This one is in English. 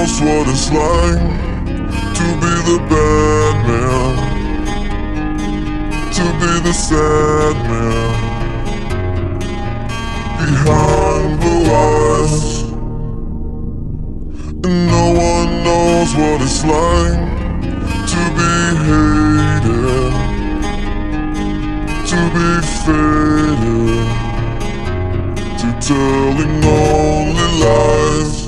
knows what it's like to be the bad man, to be the sad man behind blue eyes. And no one knows what it's like to be hated, to be faded, to telling only lies.